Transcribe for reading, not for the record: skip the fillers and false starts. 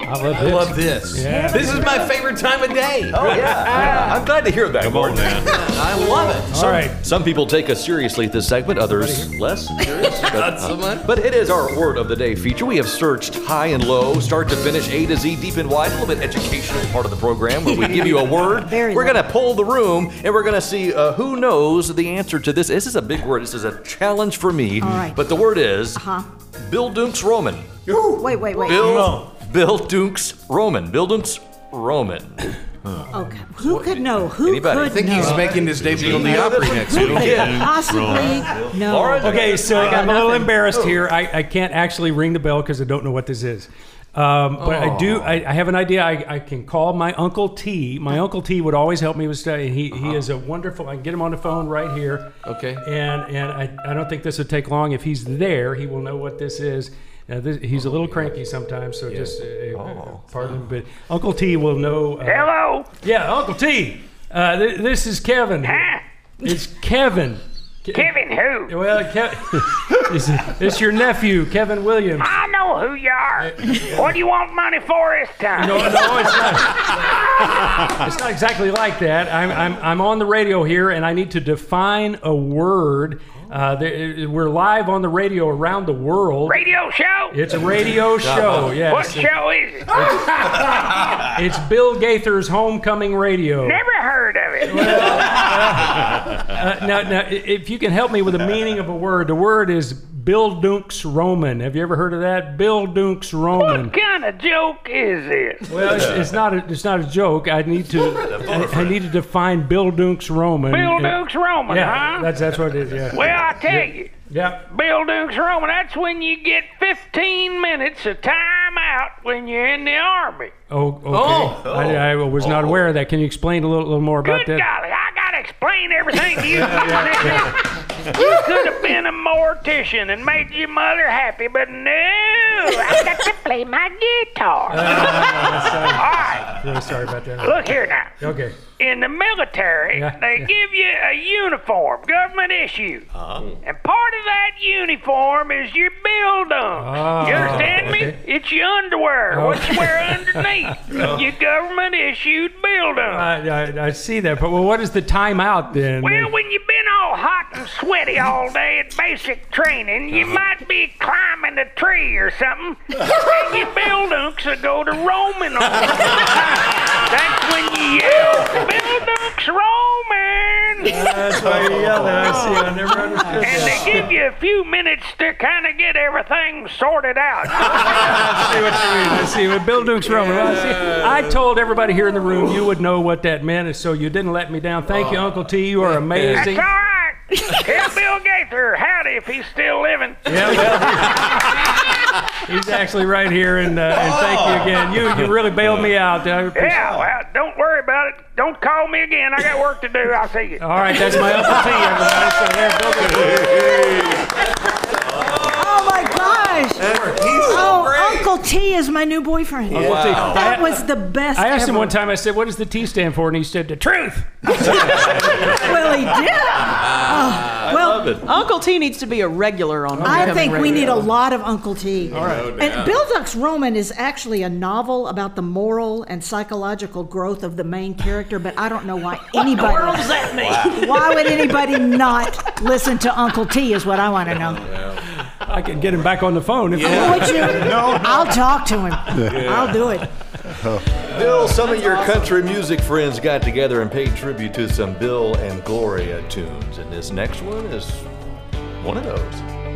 I love this. Yeah. This is my favorite time of day. Oh, yeah. I'm glad to hear that, Gordon. I love it. All right. Some people take us seriously at this segment, others less serious. Not so much. But it is our Word of the Day feature. We have searched high and low, start to finish, A to Z, deep and wide, a little bit educational part of the program where we give you a word. We're going to poll the room, and we're going to see who knows the answer to this. This is a big word. This is a challenge for me. All right. But the word is Bill Dunks Roman. Wait. Bill Dunks Roman. Bill Dunks Roman. Okay. Who could know? Who Anybody? could I think know? he's making his debut on the Opry next Who week. could possibly know? Okay, so I got I'm a little nothing. embarrassed here. I can't actually ring the bell because I don't know what this is. But I do. I have an idea. I can call my Uncle T. My Uncle T would always help me with study. He is a wonderful. I can get him on the phone right here. Okay. And I don't think this would take long. If he's there, he will know what this is. Now, he's a little cranky sometimes, so just pardon him. But Uncle T will know. Hello? Yeah, Uncle T. This is Kevin. Huh? It's Kevin. Kevin who? Well, it's your nephew, Kevin Williams. I know who you are. What do you want money for this time? No, it's not. It's not exactly like that. I'm on the radio here, and I need to define a word. We're live on the radio around the world. Radio show? It's a radio show. Yes. What show is it? It's Bill Gaither's Homecoming Radio. Never heard of it. Now, if you can help me with the meaning of a word, the word is Bill Dunks Roman. Have you ever heard of that? Bill Dunks Roman. What kind of joke is this? Well, it's not a joke. I need to define Bill Dunks Roman. Bill Dukes Roman, Yeah, huh? that's what it is. Yeah. Well, I tell you, Yeah. Bill Dukes Roman, that's when you get 15 minutes of time out when you're in the Army. Oh, okay. I was not aware of that. Can you explain a little more about Good that? golly, I gotta explain everything to you. You could have been a mortician and made your mother happy, but no, I got to play my guitar. All right, Really sorry about that. look here now. Okay. In the military, they give you a uniform, government issue. And part of that uniform is your bill dump. You understand me? It's your underwear, what you wear underneath. Your government issued bill dump. I see that, but what is the timeout then? Well, when you've been all hot and sweaty all day at basic training, you might be climbing a tree or something, and your bill dunks will go to roaming on you. That's when you yell, Bill Dunks Roman! That's why you yell that. I see. I never understood And that. they give you a few minutes to kind of get everything sorted out. I see what you mean. I see. With Bill Dukes Roman. Well, see, I told everybody here in the room you would know what that meant, and so you didn't let me down. Thank you, Uncle T. You are That's amazing. all right. Tell Bill Gaither howdy if he's still living. Yeah, well, he's actually right here, and thank you again. You really bailed me out. I appreciate Yeah, well, don't worry about it. Don't call me again. I got work to do. I'll see you. All right, that's my Uncle T, everybody. So there, Bill Oh my gosh! Uncle T is my new boyfriend. Wow. That was the best. I asked him ever. one time, I said, what does the T stand for? And he said, the truth. Well, he did. Well, Uncle T needs to be a regular on I Homecoming think we Radio. need a lot of Uncle T. All right. And Bill Dukes Roman is actually a novel about the moral and psychological growth of the main character, but I don't know why anybody. What does that mean? Why would anybody not listen to Uncle T? Is what I want to know. I can get him back on the phone. If Would you? I'll talk to him. I'll do it. Bill, some of your country music friends got together and paid tribute to some Bill and Gloria tunes, and this next one is one of those.